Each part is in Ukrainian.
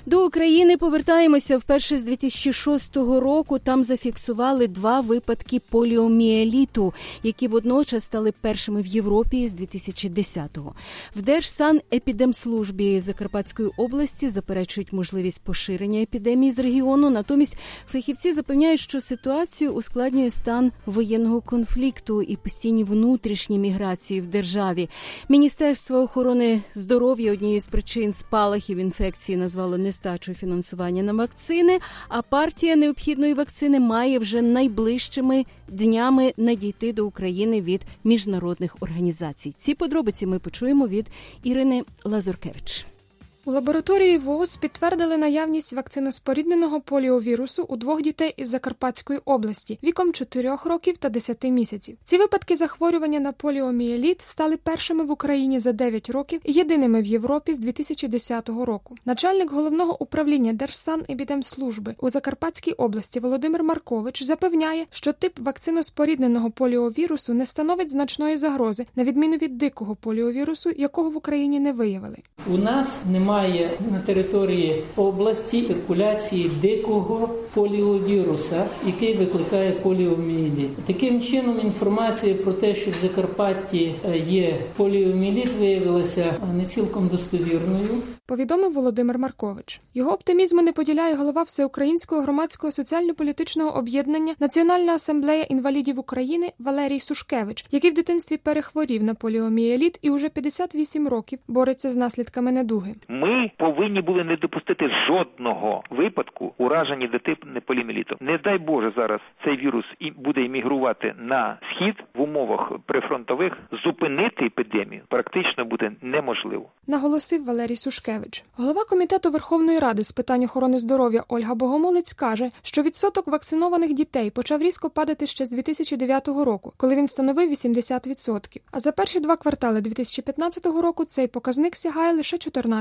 До України повертаємося вперше з 2006 року. Там зафіксували 2 випадки поліомієліту, які водночас стали першими в Європі з 2010-го. В Держсанепідемслужбі Закарпатської області заперечують можливість поширення епідемії з регіону. Натомість фахівці запевняють, що ситуацію ускладнює стан воєнного конфлікту і постійні внутрішні міграції в державі. Міністерство охорони здоров'я однією з причин спалахів інфекції назвало нестачу фінансування на вакцини, а партія необхідної вакцини має вже найближчими днями надійти до України від міжнародних організацій. Ці подробиці ми почуємо від Ірини Лазуркевич. У лабораторії ВООЗ підтвердили наявність вакциноспорідненого поліовірусу у 2 дітей із Закарпатської області віком 4 років та 10 місяців. Ці випадки захворювання на поліомієліт стали першими в Україні за 9 років і єдиними в Європі з 2010 року. Начальник головного управління Держсанепідемслужби у Закарпатській області Володимир Маркович запевняє, що тип вакциноспорідненого поліовірусу не становить значної загрози, на відміну від дикого поліовірусу, якого в Україні не виявили. У нас немає на території області циркуляції дикого поліовіруса, який викликає поліомієліт. Таким чином, інформація про те, що в Закарпатті є поліомієліт, виявилася не цілком достовірною. Повідомив Володимир Маркович. Його оптимізму не поділяє голова Всеукраїнського громадського соціально-політичного об'єднання «Національна асамблея інвалідів України» Валерій Сушкевич, який в дитинстві перехворів на поліомієліт і уже 58 років бореться з наслідками недуги. Ми повинні були не допустити жодного випадку ураження дитини поліомієлітом. Не дай Боже зараз цей вірус буде емігрувати на схід в умовах прифронтових, зупинити епідемію практично буде неможливо. Наголосив Валерій Сушкевич. Голова Комітету Верховної Ради з питань охорони здоров'я Ольга Богомолець каже, що відсоток вакцинованих дітей почав різко падати ще з 2009 року, коли він становив 80%. А за перші 2 квартали 2015 року цей показник сягає лише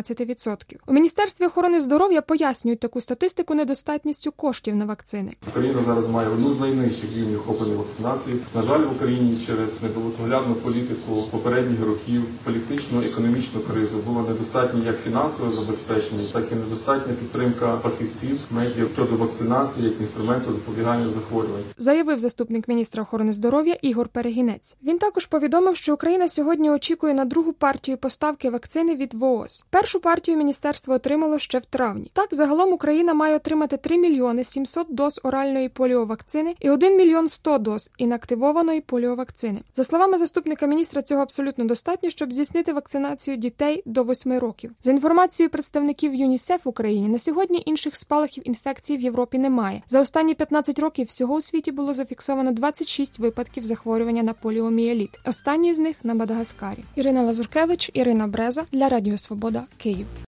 14%. У Міністерстві охорони здоров'я пояснюють таку статистику недостатністю коштів на вакцини. Україна зараз має одну з найнижчих рівнів охоплення вакцинації. На жаль, в Україні через недоглядну політику попередніх років, політичну, економічну кризу було недостатньо як фінансове забезпечення, так і недостатня підтримка фахівців, медиків щодо вакцинації як інструменту запобігання захворювань. Заявив заступник міністра охорони здоров'я Ігор Перегінець. Він також повідомив, що Україна сьогодні очікує на другу партію поставки вакцини від ВООЗ. Першу партію міністерство отримало ще в травні. Так, загалом Україна має отримати 3 мільйони 700 доз оральної поліовакцини і 1 мільйон 100 доз інактивованої поліовакцини. За словами заступника міністра, цього абсолютно достатньо, щоб здійснити вакцинацію дітей до 8 років. За інформацією представників ЮНІСЕФ в Україні, на сьогодні інших спалахів інфекції в Європі немає. За останні 15 років всього у світі було зафіксовано 26 випадків захворювання на поліомієліт. Останній з них на Мадагаскарі. Ірина Лазуркевич, Ірина Бреза для Радіо Свобода, Київ.